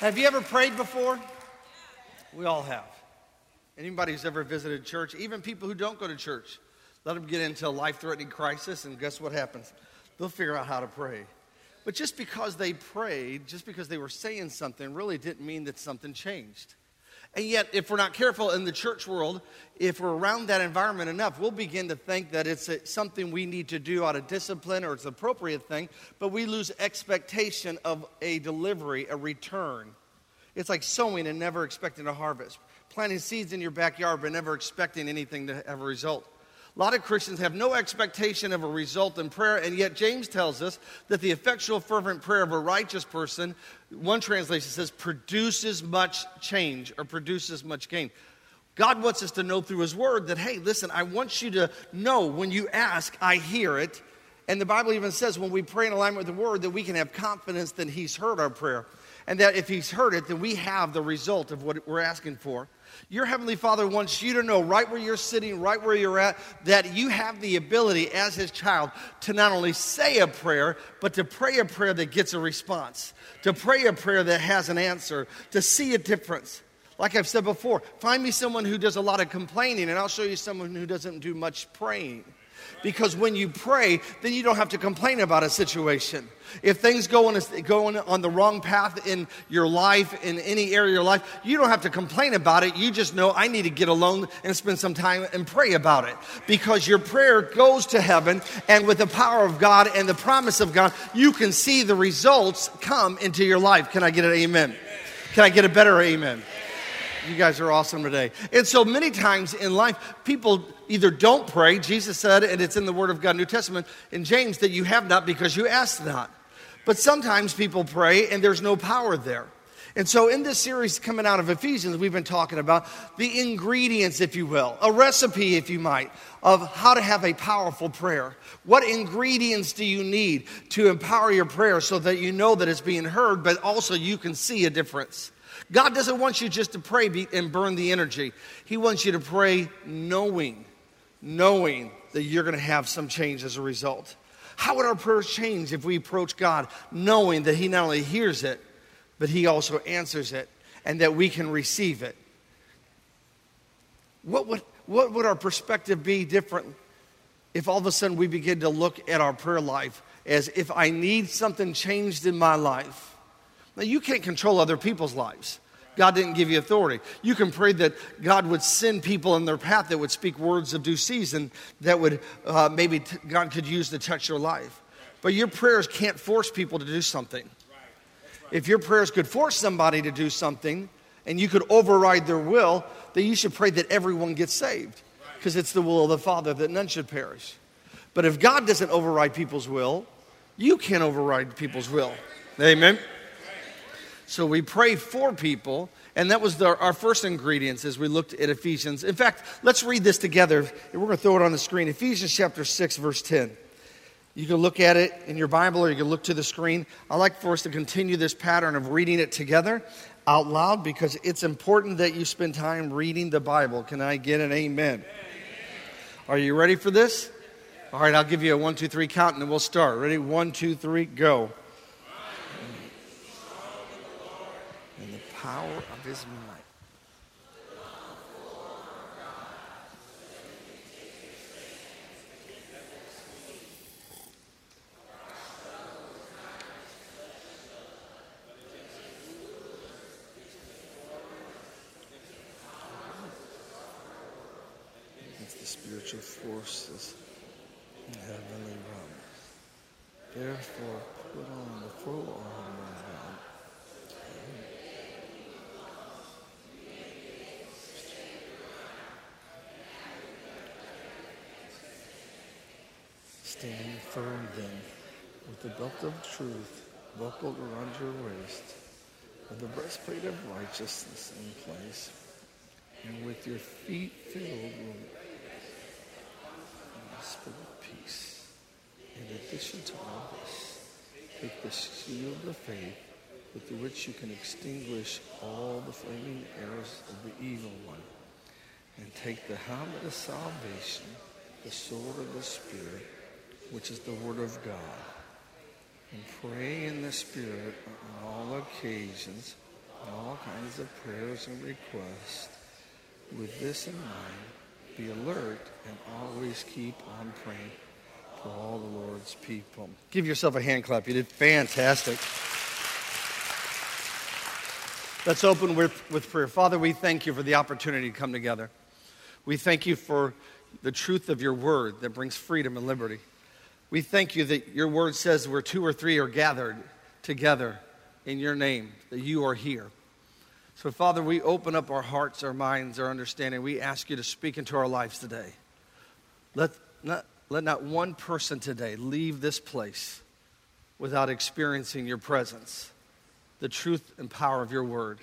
Have you ever prayed before? We all have. Anybody who's ever visited church, even people who don't go to church, let them get into a life-threatening crisis, and guess what happens? They'll figure out how to pray. But just because they prayed, just because they were saying something, really didn't mean that something changed. And yet, if we're not careful in the church world, if we're around that environment enough, we'll begin to think that it's something we need to do out of discipline or it's an appropriate thing, but we lose expectation of a delivery, a return. It's like sowing and never expecting a harvest. Planting seeds in your backyard but never expecting anything to have a result. A lot of Christians have no expectation of a result in prayer, and yet James tells us that the effectual, fervent prayer of a righteous person, one translation says, produces much change or produces much gain. God wants us to know through His Word that, hey, listen, I want you to know when you ask, I hear it. And the Bible even says when we pray in alignment with the Word that we can have confidence that He's heard our prayer. And that if He's heard it, then we have the result of what we're asking for. Your Heavenly Father wants you to know right where you're sitting, right where you're at, that you have the ability as His child to not only say a prayer, but to pray a prayer that gets a response, to pray a prayer that has an answer, to see a difference. Like I've said before, find me someone who does a lot of complaining, and I'll show you someone who doesn't do much praying. Because when you pray, then you don't have to complain about a situation. If things going on the wrong path in your life, in any area of your life, you don't have to complain about it. You just know, I need to get alone and spend some time and pray about it. Because your prayer goes to heaven, and with the power of God and the promise of God, you can see the results come into your life. Can I get an amen? Can I get a better amen? You guys are awesome today. And so many times in life, people either don't pray. Jesus said, and it's in the Word of God, New Testament, in James, that you have not because you ask not. But sometimes people pray and there's no power there. And so in this series coming out of Ephesians, we've been talking about the ingredients, if you will, a recipe, if you might, of how to have a powerful prayer. What ingredients do you need to empower your prayer so that you know that it's being heard, but also you can see a difference? God doesn't want you just to pray and burn the energy. He wants you to pray knowing that you're going to have some change as a result. How would our prayers change if we approach God knowing that He not only hears it, but He also answers it and that we can receive it? What would our perspective be different if all of a sudden we begin to look at our prayer life as if I need something changed in my life? Now, you can't control other people's lives. God didn't give you authority. You can pray that God would send people in their path that would speak words of due season that would God could use to touch your life. But your prayers can't force people to do something. If your prayers could force somebody to do something and you could override their will, then you should pray that everyone gets saved. Because it's the will of the Father that none should perish. But if God doesn't override people's will, you can't override people's will. Amen? So we pray for people, and that was our first ingredients as we looked at Ephesians. In fact, let's read this together, and we're going to throw it on the screen. Ephesians chapter 6, verse 10. You can look at it in your Bible, or you can look to the screen. I'd like for us to continue this pattern of reading it together out loud, because it's important that you spend time reading the Bible. Can I get an amen? Are you ready for this? All right, I'll give you a 1, 2, 3 count, and then we'll start. Ready? 1, 2, 3, go. Power of His might. Against the spiritual forces in heavenly realms. Therefore, put on the full armor of God. Stand firm then, with the belt of truth buckled around your waist, with the breastplate of righteousness in place, and with your feet filled with the gospel of peace. In addition to all this, take the shield of faith, with which you can extinguish all the flaming arrows of the evil one, and take the helmet of salvation, the sword of the Spirit, which is the Word of God, and pray in the Spirit on all occasions all kinds of prayers and requests. With this in mind, be alert and always keep on praying for all the Lord's people. Give yourself a hand clap. You did fantastic. Let's open with prayer. Father, we thank you for the opportunity to come together. We thank you for the truth of your word that brings freedom and liberty. We thank you that your word says where 2 or 3 are gathered together in your name, that you are here. So, Father, we open up our hearts, our minds, our understanding. We ask you to speak into our lives today. Let not one person today leave this place without experiencing your presence, the truth and power of your word.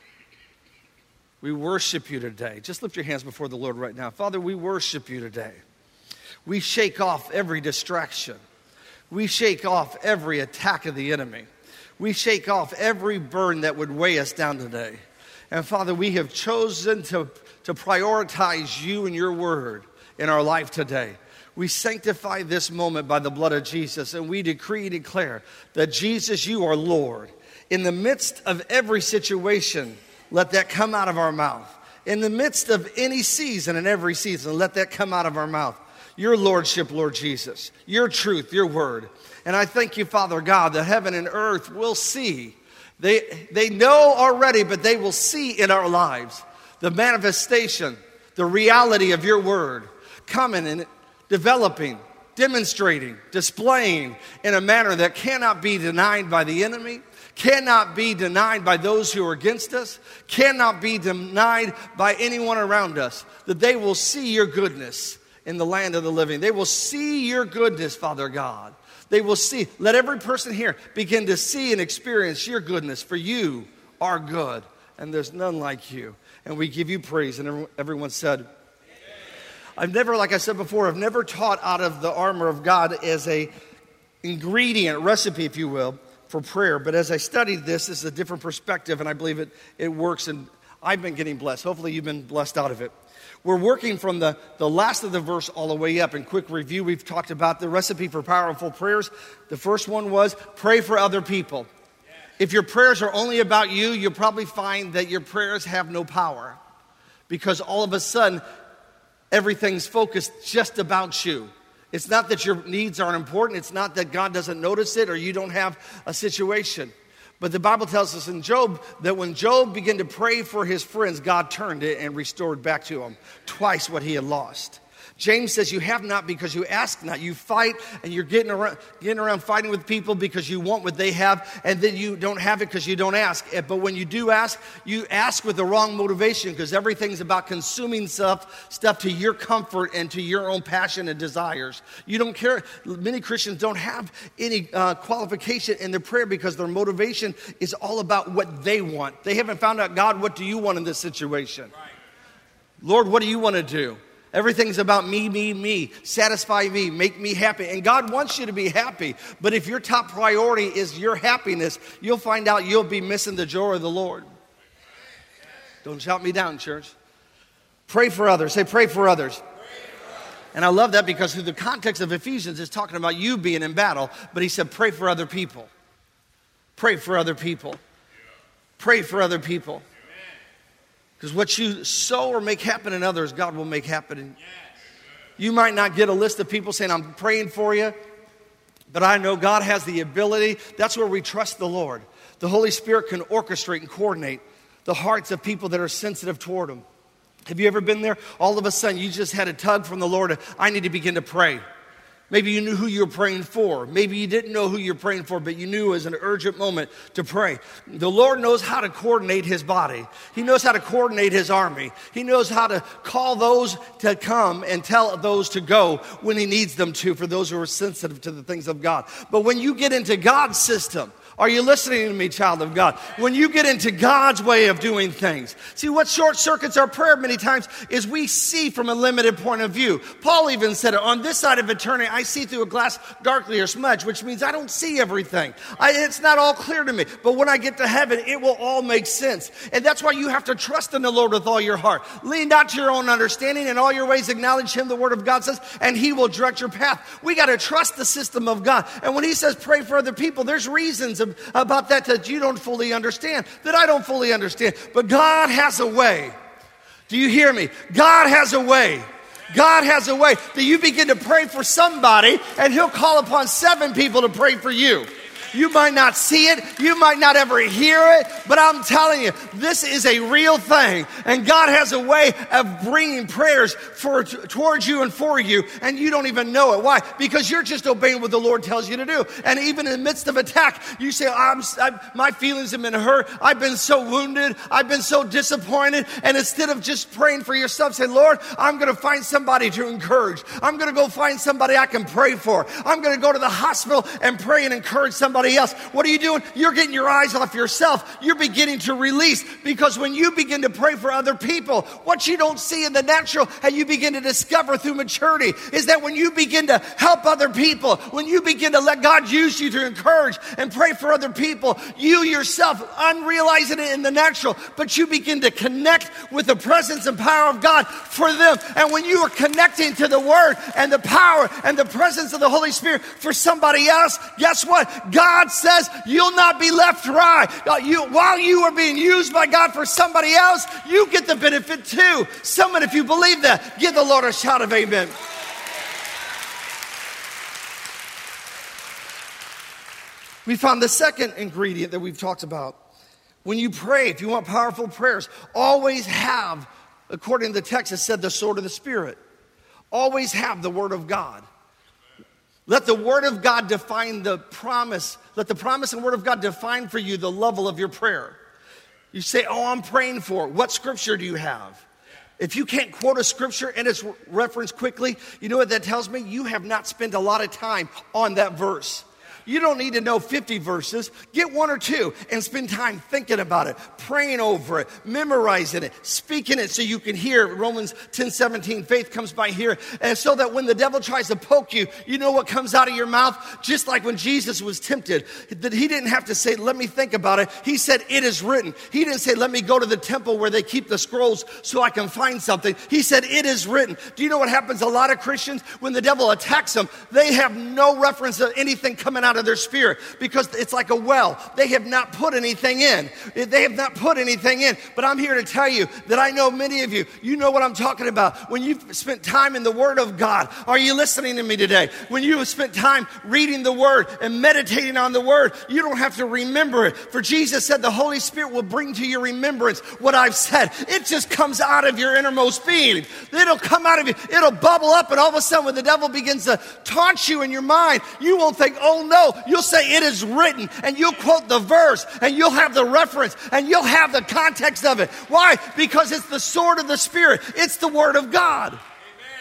We worship you today. Just lift your hands before the Lord right now. Father, we worship you today. We shake off every distraction. We shake off every attack of the enemy. We shake off every burden that would weigh us down today. And Father, we have chosen to prioritize you and your word in our life today. We sanctify this moment by the blood of Jesus, and we decree and declare that Jesus, you are Lord. In the midst of every situation, let that come out of our mouth. In the midst of any season and every season, let that come out of our mouth. Your lordship, Lord Jesus. Your truth, your word. And I thank you, Father God, that heaven and earth will see. They know already, but they will see in our lives the manifestation, the reality of your word coming and developing, demonstrating, displaying in a manner that cannot be denied by the enemy, cannot be denied by those who are against us, cannot be denied by anyone around us, that they will see your goodness in the land of the living. They will see your goodness, Father God. They will see. Let every person here begin to see and experience your goodness, for you are good, and there's none like you. And we give you praise. And everyone said, I've never, like I said before, I've never taught out of the armor of God as a ingredient, recipe, if you will, for prayer. But as I studied this is a different perspective, and I believe it works, and I've been getting blessed. Hopefully you've been blessed out of it. We're working from the last of the verse all the way up. In quick review, we've talked about the recipe for powerful prayers. The first one was pray for other people. If your prayers are only about you, you'll probably find that your prayers have no power, because all of a sudden, everything's focused just about you. It's not that your needs aren't important. It's not that God doesn't notice it or you don't have a situation. But the Bible tells us in Job that when Job began to pray for his friends, God turned it and restored back to him twice what he had lost. James says you have not because you ask not. You fight and you're getting around fighting with people because you want what they have, and then you don't have it because you don't ask. But when you do ask, you ask with the wrong motivation, because everything's about consuming stuff to your comfort and to your own passion and desires. You don't care. Many Christians don't have any qualification in their prayer because their motivation is all about what they want. They haven't found out, God, what do you want in this situation? Right. Lord, what do you want to do? Everything's about me, satisfy me, make me happy. And God wants you to be happy. But if your top priority is your happiness, you'll find out you'll be missing the joy of the Lord. Don't shout me down, church. Pray for others. Say, pray for others. And I love that because through the context of Ephesians, it's talking about you being in battle. But he said, pray for other people. Pray for other people. Pray for other people. Because what you sow or make happen in others, God will make happen in you. You might not get a list of people saying, I'm praying for you, but I know God has the ability. That's where we trust the Lord. The Holy Spirit can orchestrate and coordinate the hearts of people that are sensitive toward Him. Have you ever been there? All of a sudden, you just had a tug from the Lord. I need to begin to pray. Maybe you knew who you were praying for. Maybe you didn't know who you were praying for, but you knew it was an urgent moment to pray. The Lord knows how to coordinate His body. He knows how to coordinate His army. He knows how to call those to come and tell those to go when He needs them to, for those who are sensitive to the things of God. But when you get into God's system, are you listening to me, child of God? When you get into God's way of doing things. See, what short circuits our prayer many times is we see from a limited point of view. Paul even said it, on this side of eternity, I see through a glass darkly or smudge, which means I don't see everything. It's not all clear to me. But when I get to heaven, it will all make sense. And that's why you have to trust in the Lord with all your heart. Lean not to your own understanding. In all your ways acknowledge Him, the Word of God says, and He will direct your path. We got to trust the system of God. And when He says pray for other people, there's reasons about that you don't fully understand, that I don't fully understand. But God has a way. Do you hear me? God has a way. God has a way that you begin to pray for somebody and he'll call upon 7 people to pray for you. You might not see it. You might not ever hear it. But I'm telling you, this is a real thing. And God has a way of bringing prayers towards you and for you. And you don't even know it. Why? Because you're just obeying what the Lord tells you to do. And even in the midst of attack, you say, my feelings have been hurt. I've been so wounded. I've been so disappointed. And instead of just praying for yourself, say, Lord, I'm going to find somebody to encourage. I'm going to go find somebody I can pray for. I'm going to go to the hospital and pray and encourage somebody else. What are you doing? You're getting your eyes off yourself. You're beginning to release, because when you begin to pray for other people, what you don't see in the natural and you begin to discover through maturity is that when you begin to help other people, when you begin to let God use you to encourage and pray for other people, you yourself, unrealizing it in the natural, but you begin to connect with the presence and power of God for them. And when you are connecting to the Word and the power and the presence of the Holy Spirit for somebody else, guess what? God says you'll not be left dry. While you are being used by God for somebody else, you get the benefit too. Someone, if you believe that, give the Lord a shout of amen. We found the second ingredient that we've talked about. When you pray, if you want powerful prayers, always have, according to the text, it said the sword of the Spirit. Always have the Word of God. Let the Word of God define the promise. Let the promise and Word of God define for you the level of your prayer. You say, I'm praying for. What scripture do you have? If you can't quote a scripture and it's referenced quickly, you know what that tells me? You have not spent a lot of time on that verse. You don't need to know 50 verses. Get 1 or 2 and spend time thinking about it, praying over it, memorizing it, speaking it so you can hear. Romans 10:17, faith comes by hearing. And so that when the devil tries to poke you, you know what comes out of your mouth? Just like when Jesus was tempted, that he didn't have to say, let me think about it. He said, it is written. He didn't say, let me go to the temple where they keep the scrolls so I can find something. He said, it is written. Do you know what happens? A lot of Christians, when the devil attacks them, they have no reference to anything coming out of their spirit, because it's like a well. They have not put anything in. They have not put anything in. But I'm here to tell you that I know many of you, you know what I'm talking about. When you've spent time in the Word of God, are you listening to me today? When you have spent time reading the Word and meditating on the Word, you don't have to remember it. For Jesus said the Holy Spirit will bring to your remembrance what I've said. It just comes out of your innermost being. It'll come out of you. It'll bubble up, and all of a sudden when the devil begins to taunt you in your mind, you won't think, oh no. You'll say it is written, and you'll quote the verse, and you'll have the reference, and you'll have the context of it. Why? Because it's the sword of the Spirit. It's the Word of God. Amen.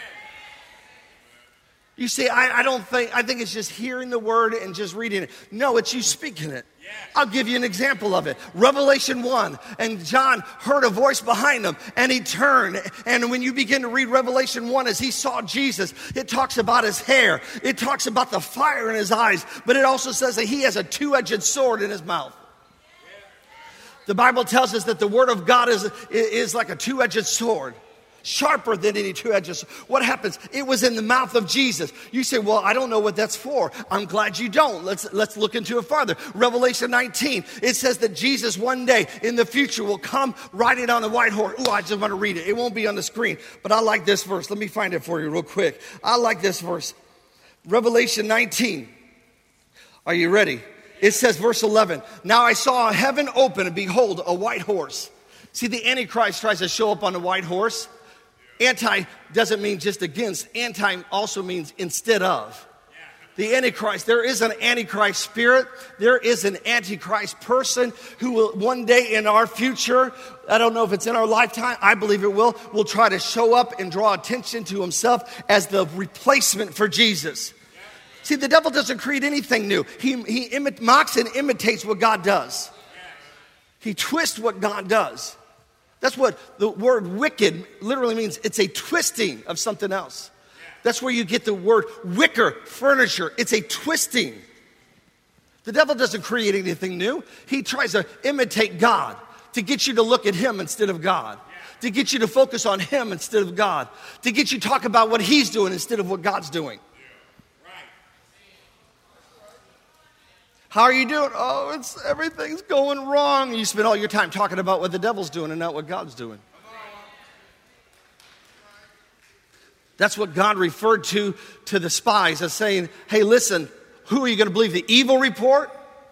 You say, I think it's just hearing the Word and just reading it. No, it's you speaking it. I'll give you an example of it. Revelation 1, and John heard a voice behind him, and he turned. And when you begin to read Revelation 1, as he saw Jesus, it talks about his hair. It talks about the fire in his eyes. But it also says that he has a two-edged sword in his mouth. The Bible tells us that the Word of God is like a two-edged sword. Sharper than any two-edged sword. What happens? It was in the mouth of Jesus. You say, well, I don't know what that's for. I'm glad you don't. Let's look into it farther. Revelation 19, it says that Jesus one day in the future will come riding on the white horse. Ooh, I just want to read it. It won't be on the screen, but I like this verse. Let me find it for you real quick. I like this verse. Revelation 19. Are you ready? It says, verse 11, now I saw heaven open, and behold, a white horse. See, the Antichrist tries to show up on a white horse. Anti doesn't mean just against. Anti also means instead of. The Antichrist, there is an Antichrist spirit. There is an Antichrist person who will one day in our future, I don't know if it's in our lifetime, I believe it will try to show up and draw attention to himself as the replacement for Jesus. See, the devil doesn't create anything new. He mocks and imitates what God does. He twists what God does. That's what the word wicked literally means. It's a twisting of something else. That's where you get the word wicker, furniture. It's a twisting. The devil doesn't create anything new. He tries to imitate God, to get you to look at him instead of God, to get you to focus on him instead of God, to get you to talk about what he's doing instead of what God's doing. How are you doing? Oh, everything's going wrong. You spend all your time talking about what the devil's doing and not what God's doing. That's what God referred to the spies as saying, hey, listen, who are you going to believe? The evil report?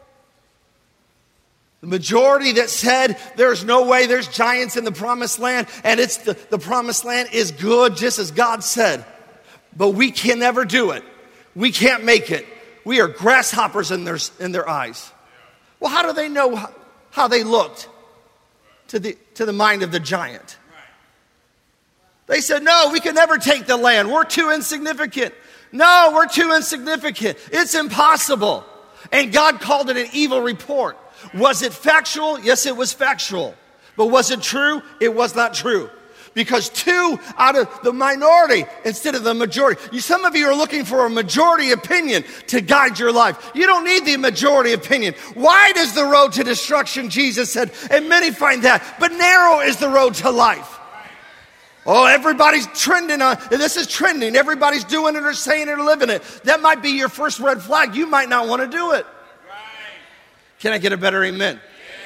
The majority that said there's no way, there's giants in the promised land, and it's the promised land is good, just as God said. But we can never do it. We can't make it. We are grasshoppers in their eyes. Well, how do they know how they looked to the mind of the giant? They said, no, we can never take the land. We're too insignificant. No, we're too insignificant. It's impossible. And God called it an evil report. Was it factual? Yes, it was factual. But was it true? It was not true. Because 2 out of the minority instead of the majority. Some of you are looking for a majority opinion to guide your life. You don't need the majority opinion. Wide is the road to destruction, Jesus said, and many find that. But narrow is the road to life. Oh, everybody's trending on, this is trending. Everybody's doing it or saying it or living it. That might be your first red flag. You might not want to do it. Can I get a better amen?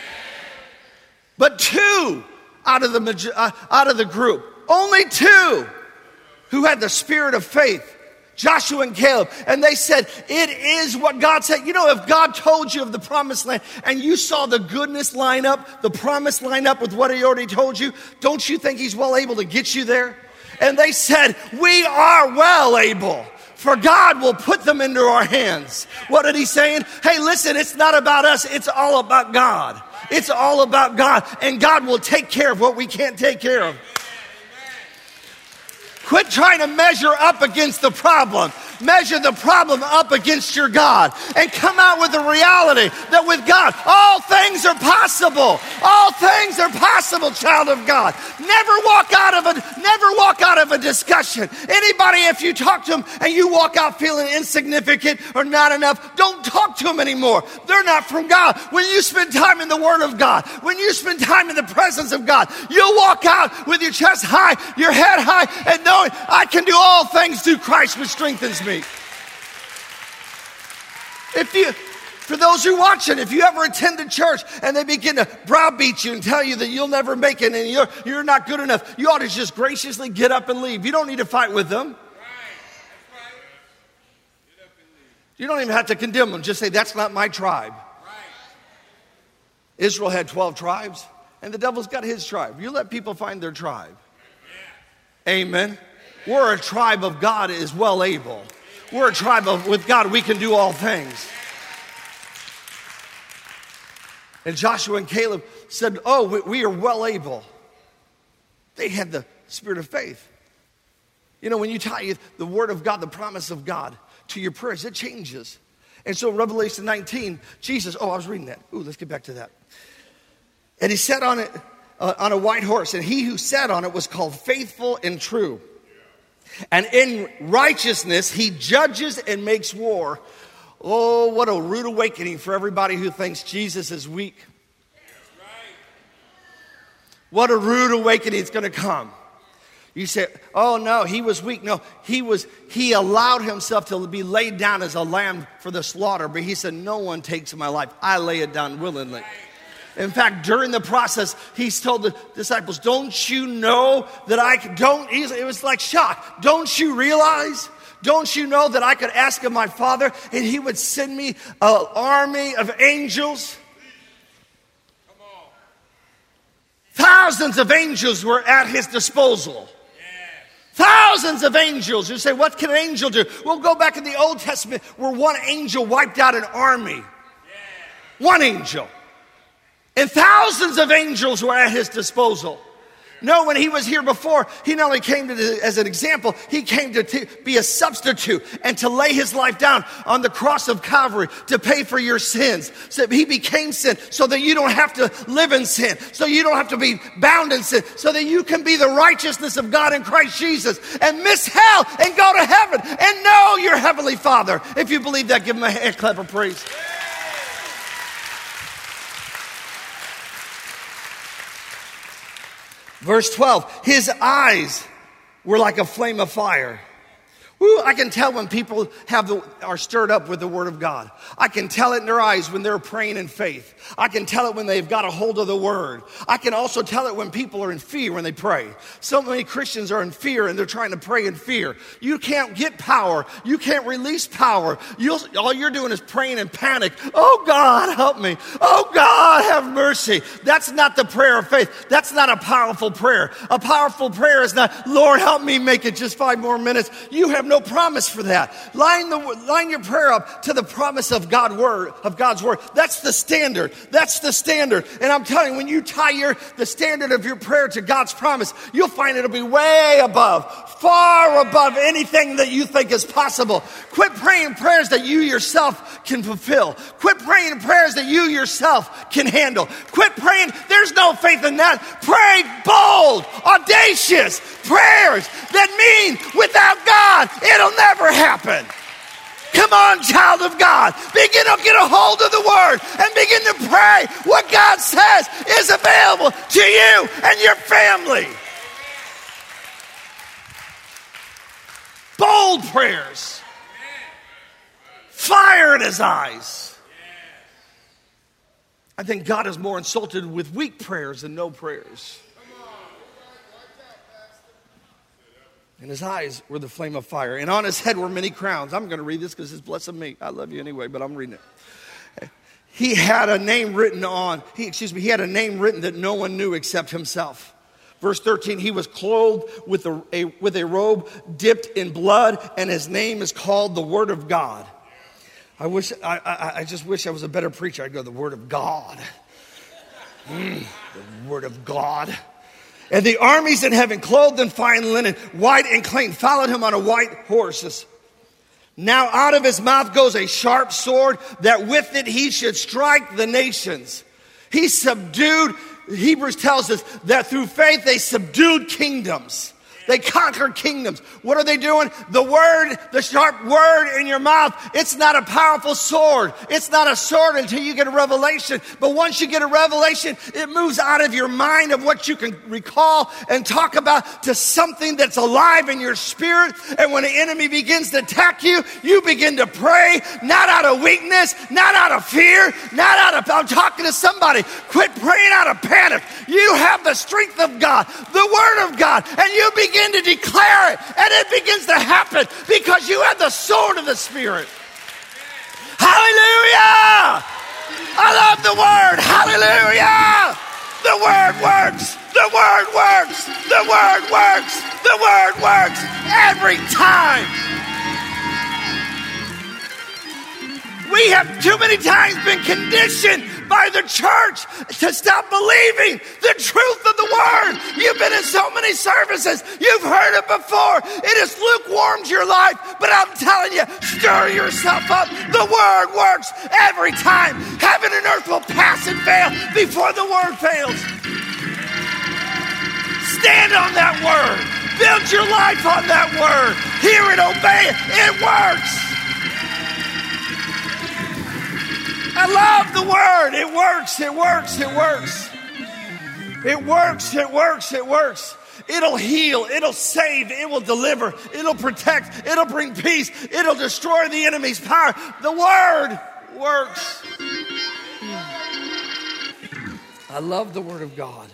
But 2 out of the group, only 2 who had the spirit of faith, Joshua and Caleb, and they said, it is what God said. You know, if God told you of the promised land and you saw the goodness line up, the promise line up with what he already told you, don't you think he's well able to get you there? And they said, we are well able. For God will put them into our hands. What did he say? Hey, listen, it's not about us. It's all about God. It's all about God. And God will take care of what we can't take care of. Quit trying to measure up against the problem. Measure the problem up against your God. And come out with the reality that with God, all things are possible. All things are possible, child of God. Never walk out of a discussion. Anybody, if you talk to them and you walk out feeling insignificant or not enough, don't talk to them anymore. They're not from God. When you spend time in the Word of God, when you spend time in the presence of God, you'll walk out with your chest high, your head high, and knowing I can do all things through Christ which strengthens me. For those who are watching, if you ever attended church and they begin to browbeat you and tell you that you'll never make it and you're not good enough, you ought to just graciously get up and leave. You don't need to fight with them. You don't even have to condemn them. Just say, that's not my tribe. Israel had 12 tribes, and the devil's got his tribe. You let people find their tribe. Amen. We're a tribe of God is well able. We're a tribe with God, we can do all things. And Joshua and Caleb said, oh, we are well able. They had the spirit of faith. You know, when you tie the word of God, the promise of God to your prayers, it changes. And so in Revelation 19, Jesus, I was reading that. Let's get back to that. And he sat on it, on a white horse, and he who sat on it was called Faithful and True. And in righteousness, he judges and makes war. Oh, what a rude awakening for everybody who thinks Jesus is weak. What a rude awakening is going to come. You say, oh no, he was weak. No, he allowed himself to be laid down as a lamb for the slaughter. But he said, no one takes my life. I lay it down willingly. In fact, during the process, he's told the disciples, don't you know that it was like shock. Don't you realize? Don't you know that I could ask of my Father and he would send me an army of angels? Thousands of angels were at his disposal. Thousands of angels. You say, what can an angel do? Well, go back in the Old Testament where one angel wiped out an army. One angel. And thousands of angels were at his disposal. No, when he was here before, he not only came as an example, he came to be a substitute and to lay his life down on the cross of Calvary to pay for your sins. So he became sin so that you don't have to live in sin, so you don't have to be bound in sin, so that you can be the righteousness of God in Christ Jesus and miss hell and go to heaven and know your heavenly Father. If you believe that, give him a hand clap of praise. Verse 12, his eyes were like a flame of fire. Ooh, I can tell when people are stirred up with the Word of God. I can tell it in their eyes when they're praying in faith. I can tell it when they've got a hold of the Word. I can also tell it when people are in fear when they pray. So many Christians are in fear and they're trying to pray in fear. You can't get power. You can't release power. All you're doing is praying in panic. Oh, God, help me. Oh, God, have mercy. That's not the prayer of faith. That's not a powerful prayer. A powerful prayer is not, Lord, help me make it just 5 more minutes. You have no promise for that. Line your prayer up to the promise of God's word. That's the standard. That's the standard. And I'm telling you, when you tie the standard of your prayer to God's promise, you'll find it'll be way above, far above anything that you think is possible. Quit praying prayers that you yourself can fulfill. Quit praying prayers that you yourself can handle. Quit praying, there's no faith in that. Pray bold, audacious prayers that mean without God, it'll never happen. Come on, child of God. Begin to get a hold of the Word and begin to pray what God says is available to you and your family. Bold prayers. Fire in his eyes. I think God is more insulted with weak prayers than no prayers. And his eyes were the flame of fire. And on his head were many crowns. I'm going to read this because it's blessing me. I love you anyway, but I'm reading it. He had a name written he had a name written that no one knew except himself. Verse 13, he was clothed with a robe dipped in blood, and his name is called the Word of God. I just wish I was a better preacher. I'd go, the Word of God. The Word of God. And the armies in heaven, clothed in fine linen, white and clean, followed him on a white horse. Now out of his mouth goes a sharp sword, that with it he should strike the nations. He subdued, Hebrews tells us that through faith they subdued kingdoms. They conquered kingdoms. What are they doing? The word, the sharp word in your mouth, it's not a powerful sword. It's not a sword until you get a revelation. But once you get a revelation, it moves out of your mind of what you can recall and talk about to something that's alive in your spirit. And when the enemy begins to attack you, you begin to pray, not out of weakness, not out of fear, I'm talking to somebody. Quit praying out of panic. You have the strength of God, the word of God, and you begin to declare it, and it begins to happen because you have the sword of the Spirit. Hallelujah! I love the word. Hallelujah! The word works. The word works. The word works. The word works every time. We have too many times been conditioned by the church to stop believing the truth of the word. You've been in so many services. You've heard it before. It has lukewarmed your life. But I'm telling you, stir yourself up. The word works every time. Heaven and earth will pass and fail before the word fails. Stand on that word. Build your life on that word. Hear it, obey it. It works. I love the word. It works, it works, it works. It works, it works, it works. It'll heal, it'll save, it will deliver, it'll protect, it'll bring peace, it'll destroy the enemy's power. The word works. I love the word of God.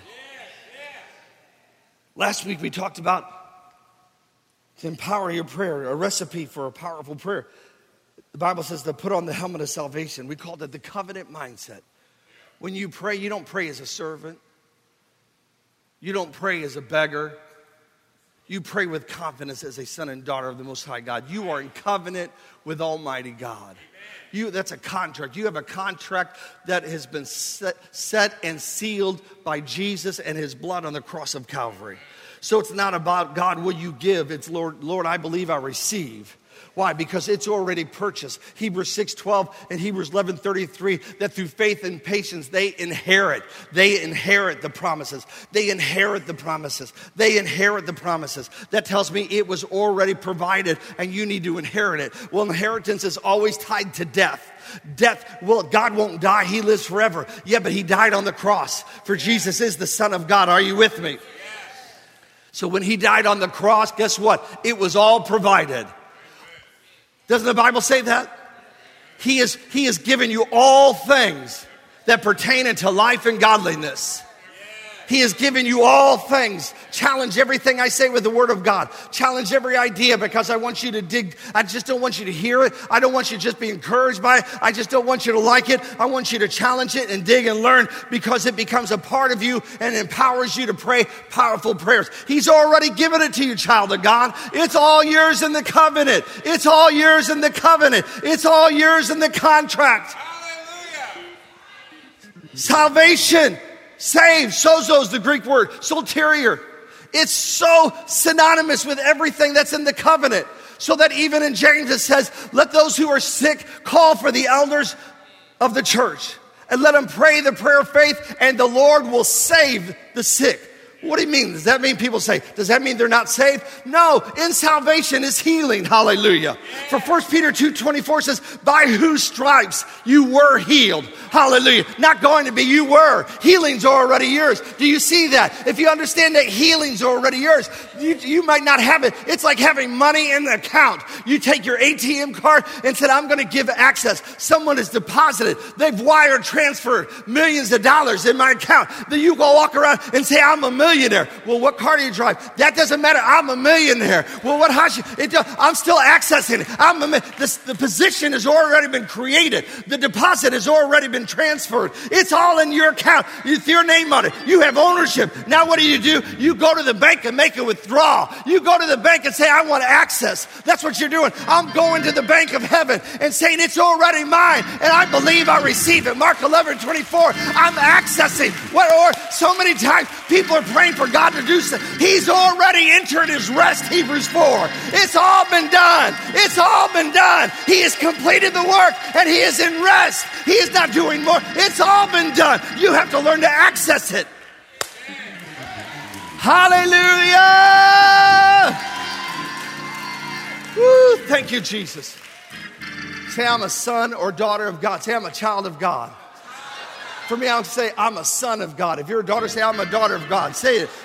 Last week we talked about to empower your prayer, a recipe for a powerful prayer. The Bible says to put on the helmet of salvation. We called it the covenant mindset. When you pray, you don't pray as a servant. You don't pray as a beggar. You pray with confidence as a son and daughter of the Most High God. You are in covenant with Almighty God. That's a contract. You have a contract that has been set and sealed by Jesus and his blood on the cross of Calvary. So it's not about, God, will you give? It's, Lord, I believe I receive. Why? Because it's already purchased. Hebrews 6:12 and Hebrews 11:33, that through faith and patience they inherit the promises. They inherit the promises. They inherit the promises. That tells me it was already provided and you need to inherit it. Well, inheritance is always tied to death. Death, well, God won't die. He lives forever. Yeah, but he died on the cross. For Jesus is the Son of God. Are you with me? So when he died on the cross, guess what? It was all provided. Doesn't the Bible say that? He has given you all things that pertain unto life and godliness. He has given you all things. Challenge everything I say with the word of God. Challenge every idea, because I want you to dig. I just don't want you to hear it. I don't want you to just be encouraged by it. I just don't want you to like it. I want you to challenge it and dig and learn, because it becomes a part of you and empowers you to pray powerful prayers. He's already given it to you, child of God. It's all yours in the covenant. It's all yours in the covenant. It's all yours in the contract. Hallelujah. Salvation. Saved, sozo is the Greek word, soterior. It's so synonymous with everything that's in the covenant. So that even in James it says, let those who are sick call for the elders of the church. And let them pray the prayer of faith, and the Lord will save the sick. What do you mean? Does that mean people say, does that mean they're not saved? No, in salvation is healing. Hallelujah. For 1 Peter 2:24 says, by whose stripes you were healed. Hallelujah. Not going to be, you were. Healing's already yours. Do you see that? If you understand that healing's already yours, you might not have it. It's like having money in the account. You take your ATM card and said, I'm going to give access. Someone has deposited. They've wire transferred millions of dollars in my account. Then you go walk around and say, I'm a millionaire. Well, what car do you drive? That doesn't matter. I'm a millionaire. Well, what house? I'm still accessing it. The position has already been created. The deposit has already been transferred. It's all in your account. It's your name on it. You have ownership. Now what do? You go to the bank and make a withdrawal. You go to the bank and say, I want access. That's what you're doing. I'm going to the bank of heaven and saying, it's already mine, and I believe I receive it. Mark 11:24. I'm accessing. So many times people are praying for God to do something. He's already entered his rest, Hebrews 4. It's all been done. It's all been done. He has completed the work, and he is in rest. He is not doing more. It's all been done. You have to learn to access it. Hallelujah! Woo, thank you, Jesus. Say, I'm a son or daughter of God. Say, I'm a child of God. For me, I would say, I'm a son of God. If you're a daughter, say, I'm a daughter of God. Say it.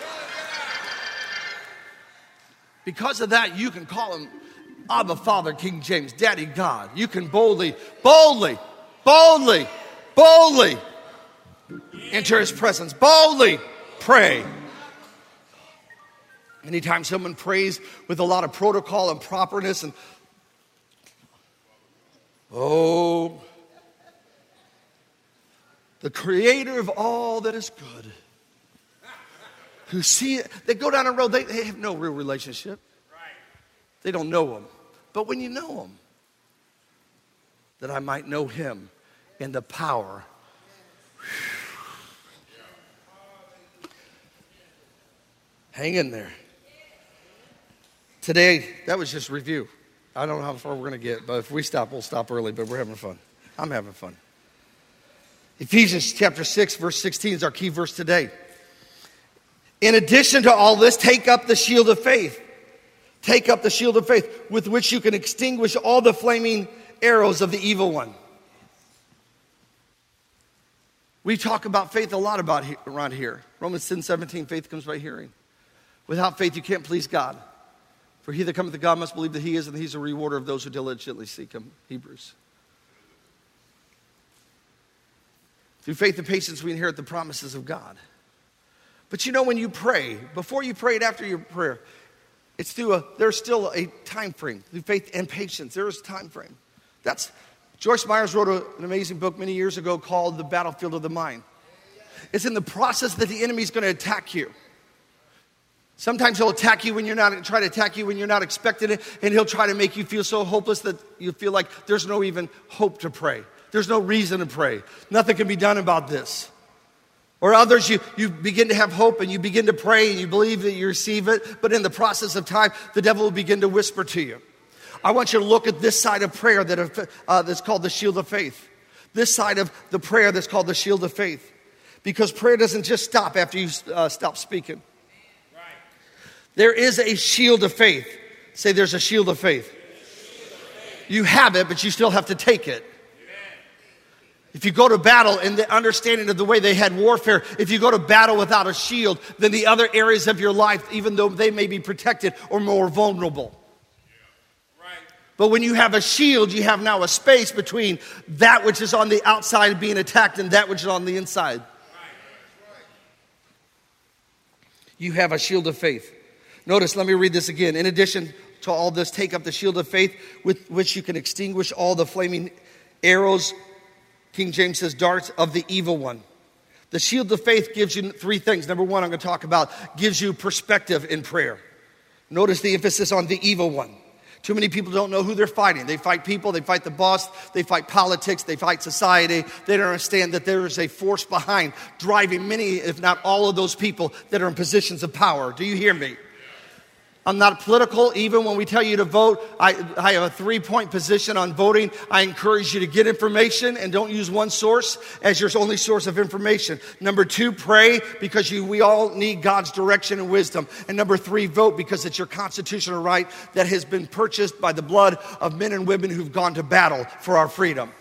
Because of that, you can call him Abba Father, King James, Daddy God. You can boldly enter his presence. Boldly pray. Anytime someone prays with a lot of protocol and properness and, the creator of all that is good, who see it, they go down a road, they have no real relationship. They don't know him. But when you know him, that I might know him in the power. Hang in there. Today, that was just review. I don't know how far we're going to get, but if we stop, we'll stop early, but we're having fun. I'm having fun. Ephesians chapter 6, verse 16 is our key verse today. In addition to all this, take up the shield of faith. Take up the shield of faith with which you can extinguish all the flaming arrows of the evil one. We talk about faith a lot around here. Romans 10:17, faith comes by hearing. Without faith, you can't please God. For he that cometh to God must believe that he is, and he's a rewarder of those who diligently seek him. Hebrews. Through faith and patience, we inherit the promises of God. But you know, when you pray, before you pray and after your prayer, there's still a time frame. Through faith and patience, there is a time frame. Joyce Myers wrote an amazing book many years ago called The Battlefield of the Mind. It's in the process that the enemy's going to attack you. Sometimes he'll try to attack you when you're not expecting it, and he'll try to make you feel so hopeless that you feel like there's no even hope to pray. There's no reason to pray. Nothing can be done about this. Or others, you begin to have hope and you begin to pray and you believe that you receive it, but in the process of time, the devil will begin to whisper to you. I want you to look at this side of prayer that's called the shield of faith. This side of the prayer that's called the shield of faith. Because prayer doesn't just stop after you stop speaking. Right. There is a shield of faith. Say, there's a shield of faith. You have it, but you still have to take it. If you go to battle in the understanding of the way they had warfare, if you go to battle without a shield, then the other areas of your life, even though they may be protected, are more vulnerable. Right. But when you have a shield, you have now a space between that which is on the outside being attacked and that which is on the inside. You have a shield of faith. Notice, let me read this again. In addition to all this, take up the shield of faith with which you can extinguish all the flaming arrows, King James says, darts of the evil one. The shield of faith gives you three things. Number one, I'm going to talk about, gives you perspective in prayer. Notice the emphasis on the evil one. Too many people don't know who they're fighting. They fight people, they fight the boss, they fight politics, they fight society. They don't understand that there is a force behind driving many, if not all of those people that are in positions of power. Do you hear me? I'm not political. Even when we tell you to vote, I have a 3-point position on voting. I encourage you to get information and don't use one source as your only source of information. Number 2, pray because we all need God's direction and wisdom. And number 3, vote because it's your constitutional right that has been purchased by the blood of men and women who've gone to battle for our freedom.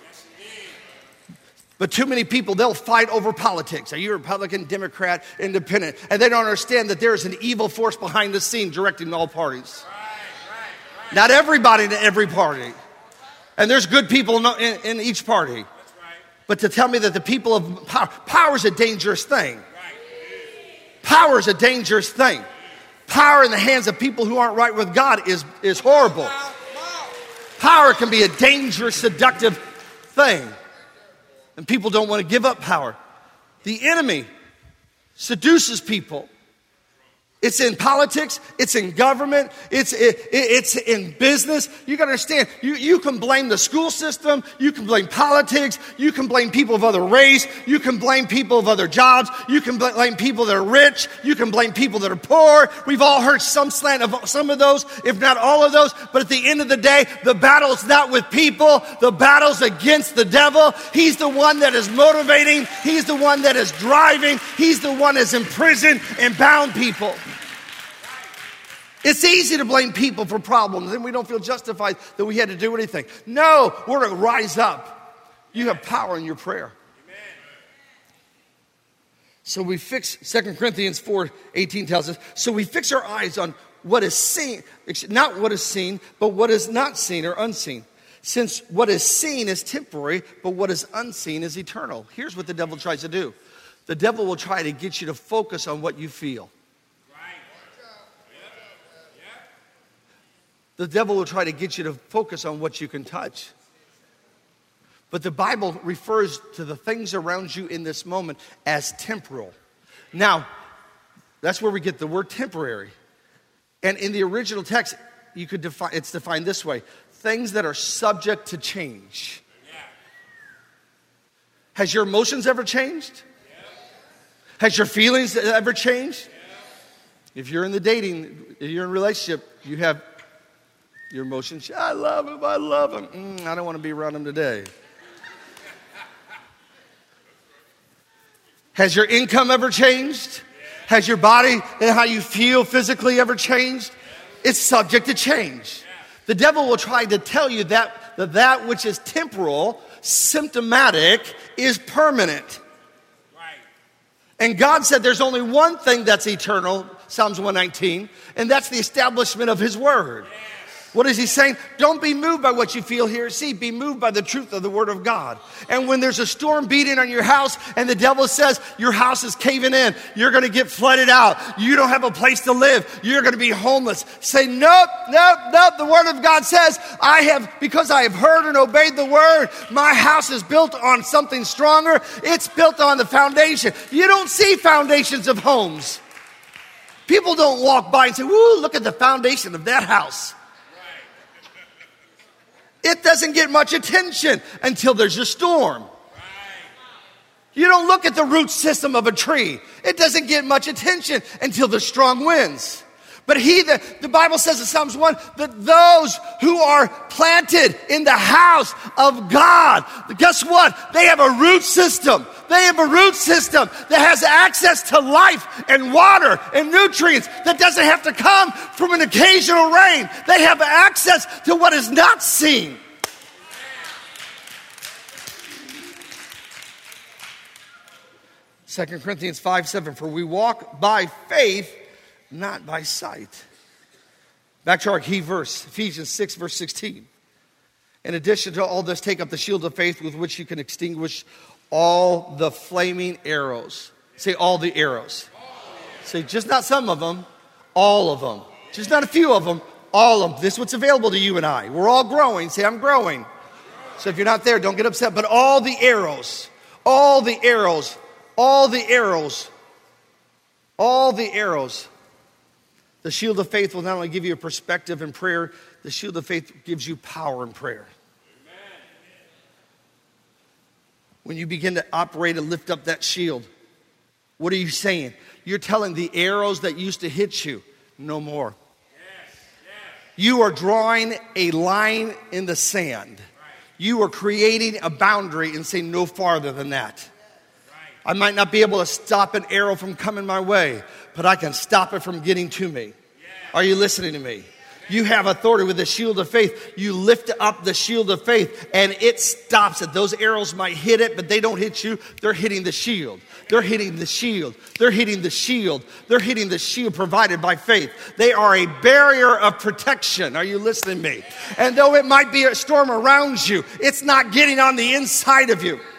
But too many people, they'll fight over politics. Are you Republican, Democrat, Independent? And they don't understand that there's an evil force behind the scene directing all parties. Right. Not everybody to every party. And there's good people in each party. But to tell me that the people of power is a dangerous thing. Power is a dangerous thing. Power in the hands of people who aren't right with God is horrible. Power can be a dangerous, seductive thing. And people don't want to give up power. The enemy seduces people. It's in politics. It's in government. It's in business. You got to understand, you can blame the school system. You can blame politics. You can blame people of other race. You can blame people of other jobs. You can blame people that are rich. You can blame people that are poor. We've all heard some slant of some of those, if not all of those. But at the end of the day, the battle's not with people. The battle's against the devil. He's the one that is motivating. He's the one that is driving. He's the one that's imprisoned and bound people. It's easy to blame people for problems, and we don't feel justified that we had to do anything. No, we're to rise up. You have power in your prayer. Amen. So we fix, 2 Corinthians 4:18 tells us, so we fix our eyes on what is seen, not what is seen, but what is not seen or unseen. Since what is seen is temporary, but what is unseen is eternal. Here's what the devil tries to do. The devil will try to get you to focus on what you feel. The devil will try to get you to focus on what you can touch. But the Bible refers to the things around you in this moment as temporal. Now, that's where we get the word temporary. And in the original text, you could define it's defined this way: things that are subject to change. Has your emotions ever changed? Has your feelings ever changed? If you're in the dating, if you're in a relationship, you have your emotions. I love him. I love him. I don't want to be around him today. Has your income ever changed? Has your body and how you feel physically ever changed? It's subject to change. The devil will try to tell you that which is temporal, symptomatic, is permanent. And God said there's only one thing that's eternal, Psalms 119, and that's the establishment of his word. What is he saying? Don't be moved by what you feel, hear, or see. Be moved by the truth of the word of God. And when there's a storm beating on your house and the devil says your house is caving in, you're going to get flooded out, you don't have a place to live, you're going to be homeless, say, nope. The word of God says, because I have heard and obeyed the word, my house is built on something stronger. It's built on the foundation. You don't see foundations of homes. People don't walk by and say, woo, look at the foundation of that house. It doesn't get much attention until there's a storm. You don't look at the root system of a tree. It doesn't get much attention until there's strong winds. But the Bible says in Psalms 1 that those who are planted in the house of God, guess what? They have a root system. They have a root system that has access to life and water and nutrients that doesn't have to come from an occasional rain. They have access to what is not seen. Second Corinthians 5:7, for we walk by faith, not by sight. Back to our key verse, Ephesians 6, verse 16. In addition to all this, take up the shield of faith with which you can extinguish all the flaming arrows. Say all the arrows. Say just not some of them, all of them. Just not a few of them, all of them. This is what's available to you and I. We're all growing. Say, I'm growing. So if you're not there, don't get upset. But all the arrows, all the arrows, all the arrows, all the arrows. The shield of faith will not only give you a perspective in prayer, the shield of faith gives you power in prayer. Amen. When you begin to operate and lift up that shield, what are you saying? You're telling the arrows that used to hit you, no more. Yes, yes. You are drawing a line in the sand. Right. You are creating a boundary and saying no farther than that. Right. I might not be able to stop an arrow from coming my way, but I can stop it from getting to me. Yeah. Are you listening to me? You have authority with the shield of faith. You lift up the shield of faith and it stops it. Those arrows might hit it, but they don't hit you. They're hitting the shield. They're hitting the shield. They're hitting the shield. They're hitting the shield provided by faith. They are a barrier of protection. Are you listening to me? And though it might be a storm around you, it's not getting on the inside of you.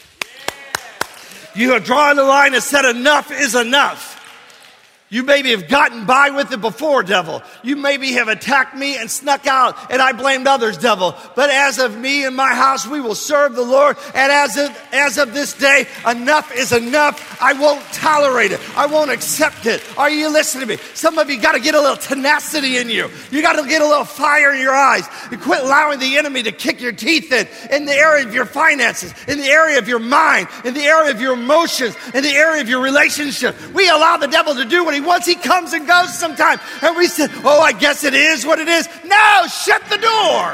You have drawn the line and said enough is enough. You maybe have gotten by with it before, devil. You maybe have attacked me and snuck out, and I blamed others, devil. But as of me and my house, we will serve the Lord. And as of this day, enough is enough. I won't tolerate it. I won't accept it. Are you listening to me? Some of you got to get a little tenacity in you. You got to get a little fire in your eyes. You quit allowing the enemy to kick your teeth in the area of your finances, in the area of your mind, in the area of your emotions, in the area of your relationship. We allow the devil to do what he wants. He comes and goes sometimes. And we said, oh, I guess it is what it is. No, shut the door.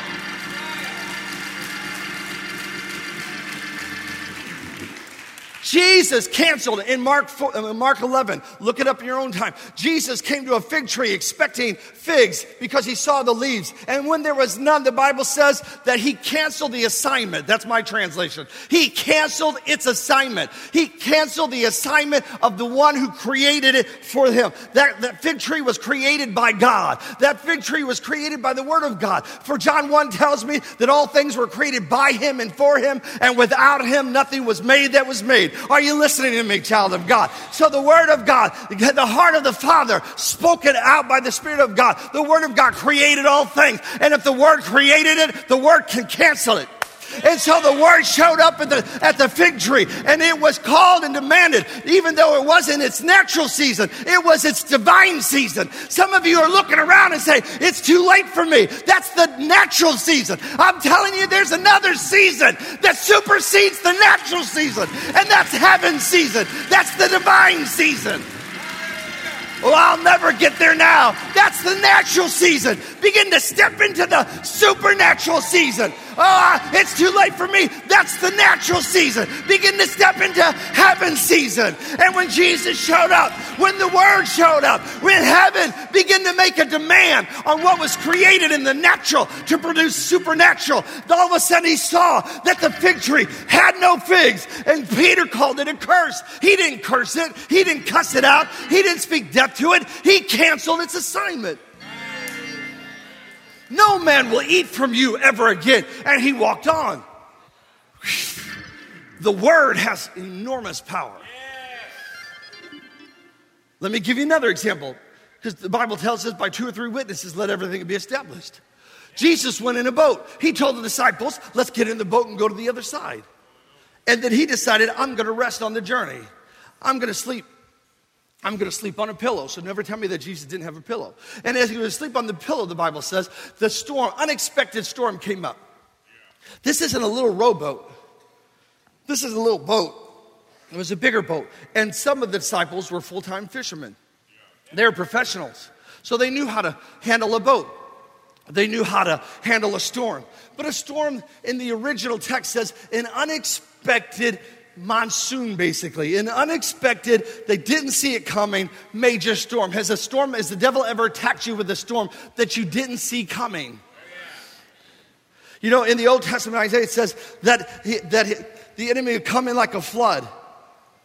Jesus canceled in Mark 11. Look it up in your own time. Jesus came to a fig tree expecting figs because he saw the leaves. And when there was none, the Bible says that he canceled the assignment. That's my translation. He canceled its assignment. He canceled the assignment of the one who created it for him. That fig tree was created by God. That fig tree was created by the word of God. For John 1 tells me that all things were created by him and for him, and without him nothing was made that was made. Are you listening to me, child of God? So the word of God, the heart of the Father, spoken out by the Spirit of God. The word of God created all things. And if the word created it, the word can cancel it. And so the word showed up at the fig tree, and it was called and demanded, even though it wasn't its natural season, it was its divine season. Some of you are looking around and saying, it's too late for me. That's the natural season. I'm telling you, there's another season that supersedes the natural season, and that's heaven's season. That's the divine season. Well, I'll never get there now. That's the natural season. Begin to step into the supernatural season. It's too late for me. That's the natural season. Begin to step into heaven's season. And when Jesus showed up, when the word showed up, when heaven began to make a demand on what was created in the natural to produce supernatural, all of a sudden he saw that the fig tree had no figs. And Peter called it a curse. He didn't curse it. He didn't cuss it out. He didn't speak death to it. He canceled its assignment. No man will eat from you ever again. And he walked on. The word has enormous power. Let me give you another example. Because the Bible tells us by 2 or 3 witnesses, let everything be established. Jesus went in a boat. He told the disciples, let's get in the boat and go to the other side. And then he decided, I'm going to rest on the journey. I'm going to sleep on a pillow. So never tell me that Jesus didn't have a pillow. And as he was asleep on the pillow, the Bible says, the storm, unexpected storm came up. This isn't a little rowboat. This is a little boat. It was a bigger boat. And some of the disciples were full-time fishermen. They were professionals. So they knew how to handle a boat. They knew how to handle a storm. But a storm in the original text says an unexpected monsoon, basically. An unexpected, they didn't see it coming, major storm. Has the devil ever attacked you with a storm that you didn't see coming? You know, in the Old Testament, Isaiah says that the enemy would come in like a flood.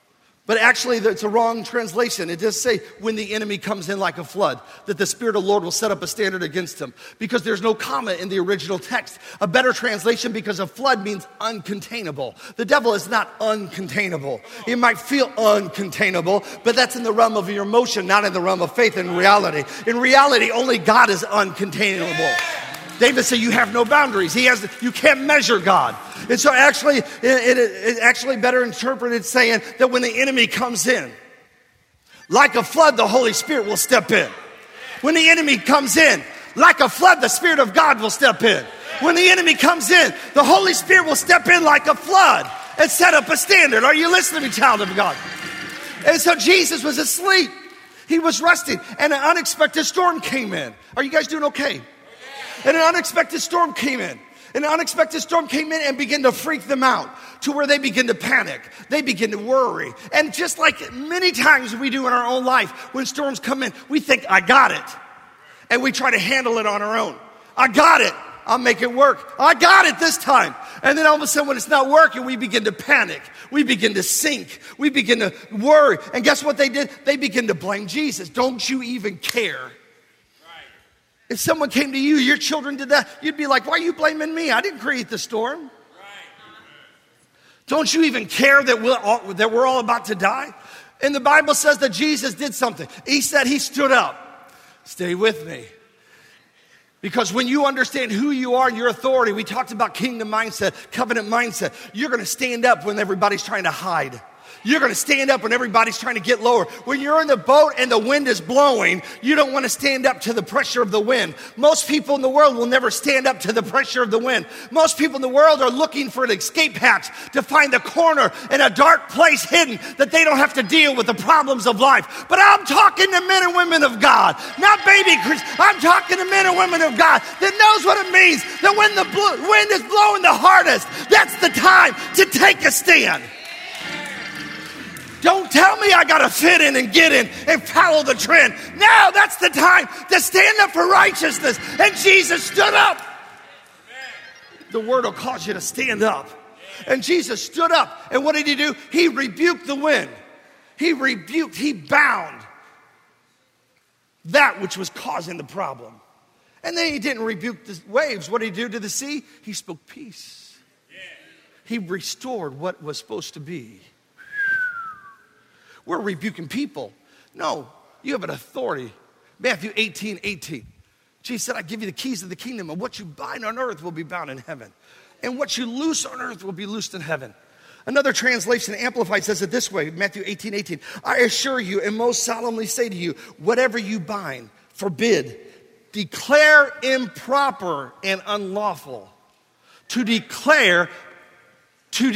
But actually, it's a wrong translation. It does say, when the enemy comes in like a flood, that the Spirit of the Lord will set up a standard against him. Because there's no comma in the original text. A better translation, because a flood means uncontainable. The devil is not uncontainable. It might feel uncontainable, but that's in the realm of your emotion, not in the realm of faith and reality. In reality, only God is uncontainable. David said, you have no boundaries. You can't measure God. And so actually, it actually better interpreted saying that when the enemy comes in, like a flood, the Holy Spirit will step in. When the enemy comes in, like a flood, the Spirit of God will step in. When the enemy comes in, the Holy Spirit will step in like a flood and set up a standard. Are you listening to me, child of God? And so Jesus was asleep. He was resting, and an unexpected storm came in. Are you guys doing okay? And an unexpected storm came in. And an unexpected storm came in and began to freak them out to where they begin to panic. They begin to worry. And just like many times we do in our own life, when storms come in, we think, I got it. And we try to handle it on our own. I got it. I'll make it work. I got it this time. And then all of a sudden when it's not working, we begin to panic. We begin to sink. We begin to worry. And guess what they did? They begin to blame Jesus. Don't you even care? If someone came to you, your children did that, you'd be like, why are you blaming me? I didn't create the storm. Right. Don't you even care that we're all about to die? And the Bible says that Jesus did something. He said he stood up. Stay with me. Because when you understand who you are and your authority, we talked about kingdom mindset, covenant mindset, you're going to stand up when everybody's trying to hide. You're going to stand up when everybody's trying to get lower. When you're in the boat and the wind is blowing, you don't want to stand up to the pressure of the wind. Most people in the world will never stand up to the pressure of the wind. Most people in the world are looking for an escape hatch to find a corner in a dark place hidden that they don't have to deal with the problems of life. But I'm talking to men and women of God, not baby Christians. I'm talking to men and women of God that knows what it means that when the wind is blowing the hardest, that's the time to take a stand. Don't tell me I got to fit in and get in and follow the trend. Now that's the time to stand up for righteousness. And Jesus stood up. The word will cause you to stand up. And Jesus stood up. And what did he do? He rebuked the wind. He bound that which was causing the problem. And then he didn't rebuke the waves. What did he do to the sea? He spoke peace. He restored what was supposed to be. We're rebuking people. No, you have an authority. Matthew 18:18. Jesus said, I give you the keys of the kingdom, and what you bind on earth will be bound in heaven. And what you loose on earth will be loosed in heaven. Another translation, Amplified, says it this way, Matthew 18:18. I assure you and most solemnly say to you, whatever you bind, forbid, declare improper and unlawful. To declare to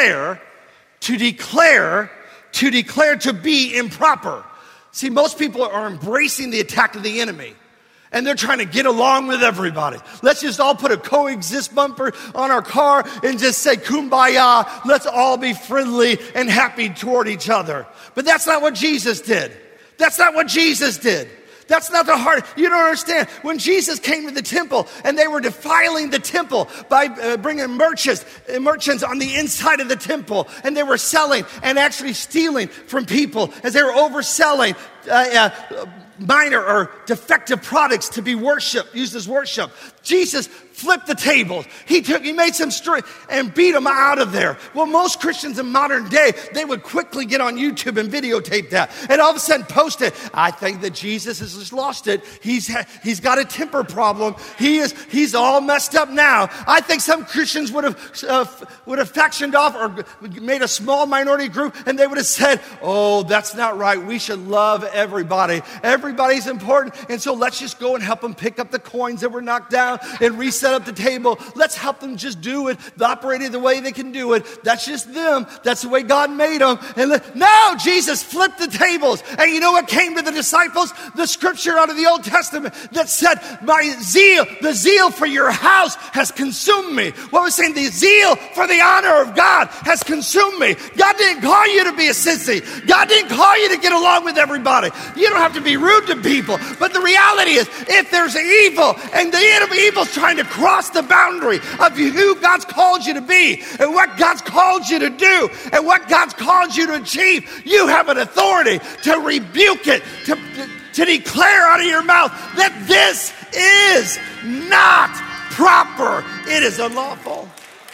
be improper. See, most people are embracing the attack of the enemy. And they're trying to get along with everybody. Let's just all put a coexist bumper on our car and just say, kumbaya, let's all be friendly and happy toward each other. But that's not what Jesus did. That's not what Jesus did. That's not the heart. You don't understand. When Jesus came to the temple and they were defiling the temple by bringing merchants on the inside of the temple, and they were selling and actually stealing from people as they were overselling minor or defective products to be worshiped, used as worship. Jesus flipped the tables. He made some straight and beat them out of there. Well, most Christians in modern day, they would quickly get on YouTube and videotape that and all of a sudden post it. I think that Jesus has just lost it. He's got a temper problem. He's all messed up now. I think some Christians would have factioned off or made a small minority group, and they would have said, oh, that's not right. We should love everybody. Everybody's important. And so let's just go and help them pick up the coins that were knocked down and reset up the table. Let's help them just do it, operate it the way they can do it. That's just them. That's the way God made them. And no, Jesus flipped the tables. And you know what came to the disciples? The scripture out of the Old Testament that said, the zeal for your house has consumed me. What was saying? The zeal for the honor of God has consumed me. God didn't call you to be a sissy. God didn't call you to get along with everybody. You don't have to be rude to people. But the reality is, if there's evil and the enemy evil's trying to cross the boundary of who God's called you to be and what God's called you to do and what God's called you to achieve, you have an authority to rebuke it, to declare out of your mouth that this is not proper. It is unlawful.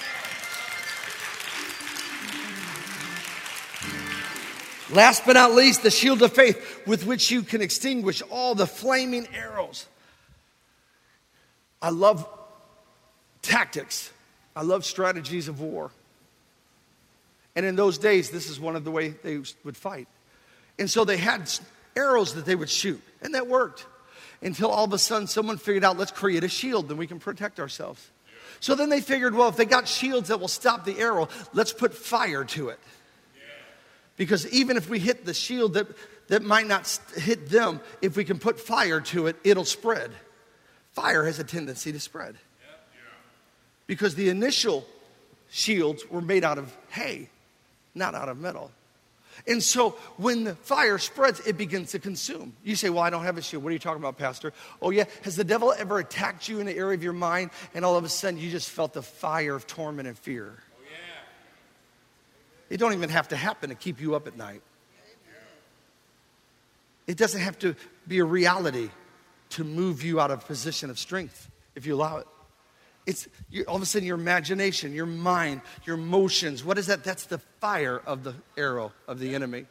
Last but not least, the shield of faith with which you can extinguish all the flaming arrows. I love tactics. I love strategies of war. And in those days, this is one of the ways they would fight. And so they had arrows that they would shoot, and that worked. Until all of a sudden someone figured out, let's create a shield, then we can protect ourselves. So then they figured, well, if they got shields that will stop the arrow, let's put fire to it. Because even if we hit the shield that might not hit them, if we can put fire to it, it'll spread. Fire has a tendency to spread. Because the initial shields were made out of hay, not out of metal. And so when the fire spreads, it begins to consume. You say, well, I don't have a shield. What are you talking about, Pastor? Oh, yeah. Has the devil ever attacked you in the area of your mind, and all of a sudden you just felt the fire of torment and fear? It don't even have to happen to keep you up at night. It doesn't have to be a reality to move you out of a position of strength if you allow it. It's all of a sudden your imagination, your mind, your emotions. What is that? That's the fire of the arrow of the enemy.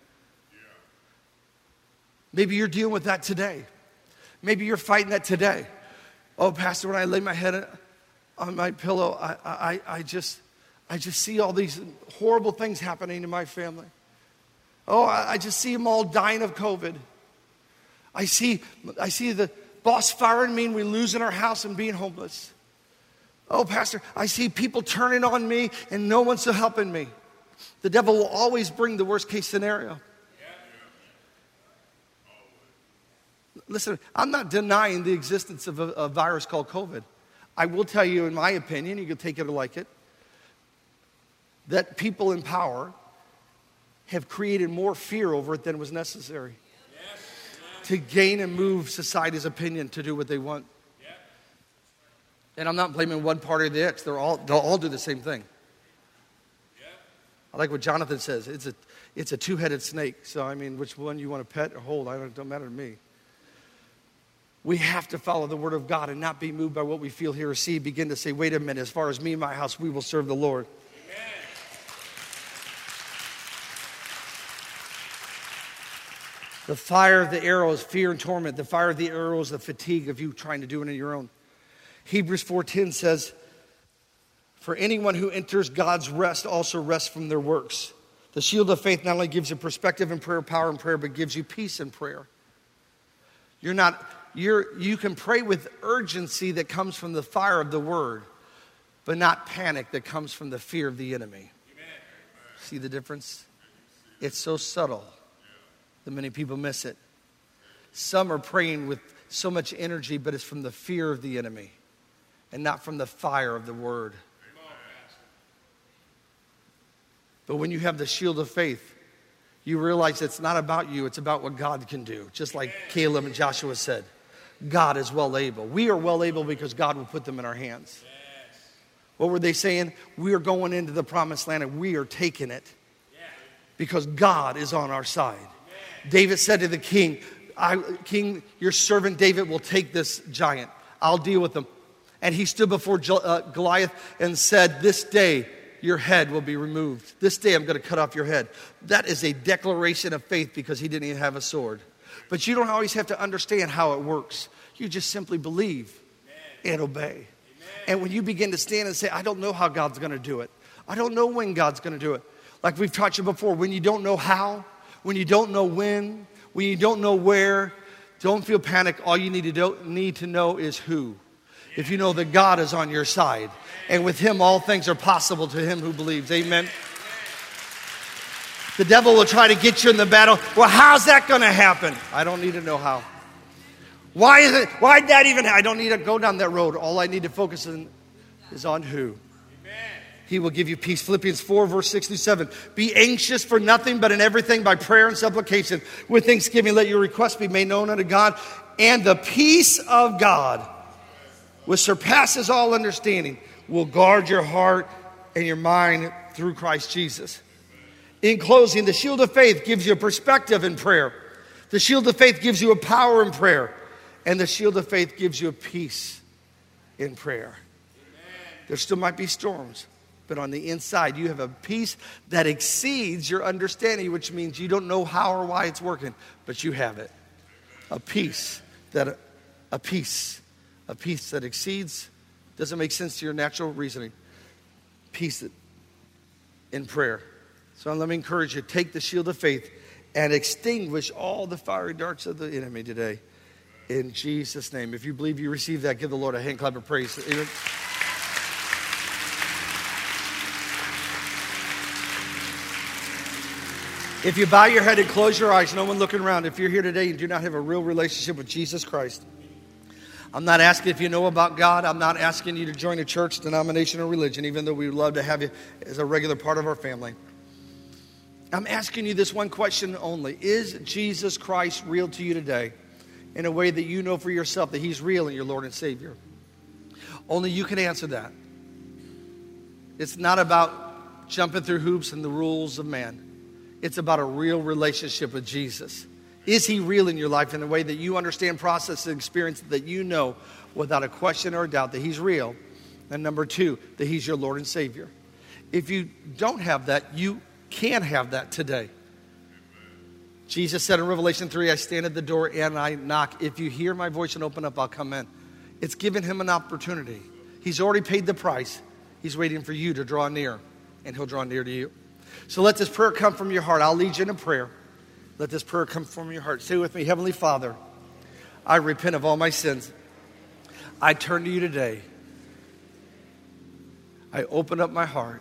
Maybe you're dealing with that today. Maybe you're fighting that today. Oh, Pastor, when I lay my head on my pillow, I just see all these horrible things happening in my family. Oh, I just see them all dying of COVID. I see the boss firing me and we losing our house and being homeless. Oh, Pastor, I see people turning on me and no one's helping me. The devil will always bring the worst case scenario. Listen, I'm not denying the existence of a virus called COVID. I will tell you, in my opinion, you can take it or like it, that people in power have created more fear over it than was necessary to gain and move society's opinion to do what they want. And I'm not blaming one party or the next. They'll all do the same thing. I like what Jonathan says. It's a two-headed snake. So, I mean, which one you want to pet or hold, it don't matter to me. We have to follow the word of God and not be moved by what we feel, hear, or see. Begin to say, wait a minute, as far as me and my house, we will serve the Lord. The fire of the arrow is fear and torment. The fire of the arrow is the fatigue of you trying to do it on your own. Hebrews 4:10 says, for anyone who enters God's rest also rests from their works. The shield of faith not only gives you perspective in prayer, power in prayer, but gives you peace in prayer. You can pray with urgency that comes from the fire of the word, but not panic that comes from the fear of the enemy. Amen. See the difference? It's so subtle that many people miss it. Some are praying with so much energy, but it's from the fear of the enemy and not from the fire of the word. But when you have the shield of faith, you realize it's not about you, it's about what God can do. Just like Caleb and Joshua said, God is well able. We are well able because God will put them in our hands. What were they saying? We are going into the promised land and we are taking it because God is on our side. David said to the king, King, your servant David will take this giant. I'll deal with him. And he stood before Goliath and said, this day your head will be removed. This day I'm going to cut off your head. That is a declaration of faith because he didn't even have a sword. But you don't always have to understand how it works. You just simply believe and obey. Amen. And when you begin to stand and say, I don't know how God's going to do it. I don't know when God's going to do it. Like we've taught you before, when you don't know how, when you don't know when you don't know where, don't feel panic. All you need to know is who. If you know that God is on your side. And with him, all things are possible to him who believes. Amen. The devil will try to get you in the battle. Well, how's that going to happen? I don't need to know how. Why is it? Why that even? I don't need to go down that road. All I need to focus on is on who. He will give you peace. Philippians 4, verse 6 through 7. Be anxious for nothing, but in everything by prayer and supplication. With thanksgiving, let your requests be made known unto God. And the peace of God, which surpasses all understanding, will guard your heart and your mind through Christ Jesus. In closing, the shield of faith gives you a perspective in prayer. The shield of faith gives you a power in prayer. And the shield of faith gives you a peace in prayer. There still might be storms, but on the inside, you have a peace that exceeds your understanding, which means you don't know how or why it's working, but you have it. A peace that exceeds, doesn't make sense to your natural reasoning. Peace in prayer. So let me encourage you, take the shield of faith and extinguish all the fiery darts of the enemy today. In Jesus' name. If you believe you receive that, give the Lord a hand clap of praise. Amen. If you bow your head and close your eyes, no one looking around, if you're here today and do not have a real relationship with Jesus Christ, I'm not asking if you know about God. I'm not asking you to join a church, denomination, or religion, even though we would love to have you as a regular part of our family. I'm asking you this one question only. Is Jesus Christ real to you today in a way that you know for yourself that he's real and your Lord and Savior? Only you can answer that. It's not about jumping through hoops and the rules of man. It's about a real relationship with Jesus. Is he real in your life in a way that you understand, process, and experience, that you know without a question or a doubt that he's real? And number two, that he's your Lord and Savior. If you don't have that, you can have that today. Jesus said in Revelation 3, I stand at the door and I knock. If you hear my voice and open up, I'll come in. It's given him an opportunity. He's already paid the price. He's waiting for you to draw near, and he'll draw near to you. So let this prayer come from your heart. I'll lead you in a prayer. Let this prayer come from your heart. Say with me, Heavenly Father, I repent of all my sins. I turn to you today. I open up my heart.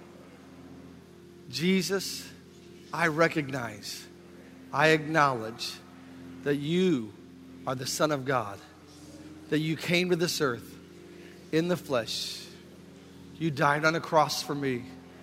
Jesus, I recognize, I acknowledge that you are the Son of God, that you came to this earth in the flesh. You died on a cross for me.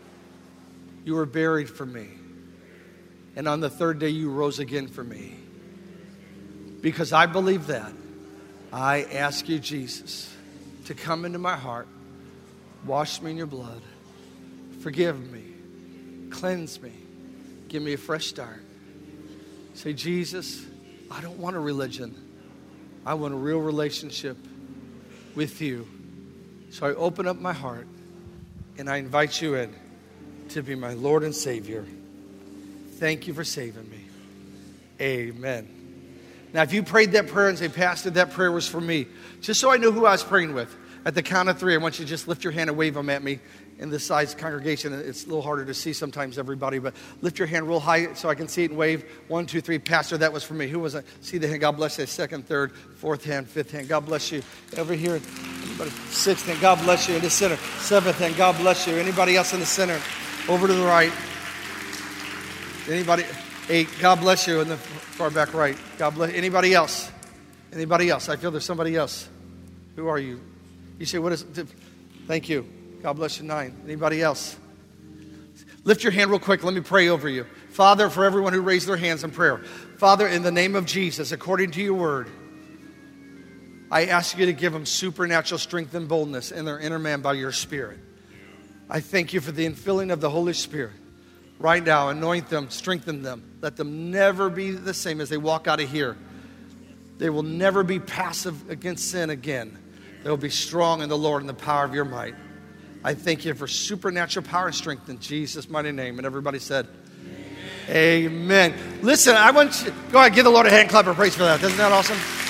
You were buried for me. And on the third day, you rose again for me. Because I believe that, I ask you, Jesus, to come into my heart, wash me in your blood, forgive me, cleanse me, give me a fresh start. Say, Jesus, I don't want a religion. I want a real relationship with you. So I open up my heart and I invite you in to be my Lord and Savior. Thank you for saving me. Amen. Now, if you prayed that prayer and say, Pastor, that prayer was for me, just so I know who I was praying with, at the count of three, I want you to just lift your hand and wave them at me. In this size congregation, it's a little harder to see sometimes, everybody, but lift your hand real high so I can see it and wave. 1, 2, 3. Pastor, that was for me. Who was it? See the hand. God bless you. Second, third, fourth hand, fifth hand. God bless you. Over here. Anybody? Sixth hand. God bless you. In the center. Seventh hand. God bless you. Anybody else in the center? Over to the right. Anybody? 8. God bless you. In the far back right. God bless. Anybody else? Anybody else? I feel there's somebody else. Who are you? You say, what is it? Thank you. God bless you. 9. Anybody else? Lift your hand real quick. Let me pray over you. Father, for everyone who raised their hands in prayer. Father, in the name of Jesus, according to your word, I ask you to give them supernatural strength and boldness in their inner man by your Spirit. I thank you for the infilling of the Holy Spirit. Right now, anoint them, strengthen them. Let them never be the same as they walk out of here. They will never be passive against sin again. They will be strong in the Lord and the power of your might. I thank you for supernatural power and strength in Jesus' mighty name. And everybody said, Amen. Listen, I want you, go ahead, give the Lord a hand clap of praise for that. Isn't that awesome?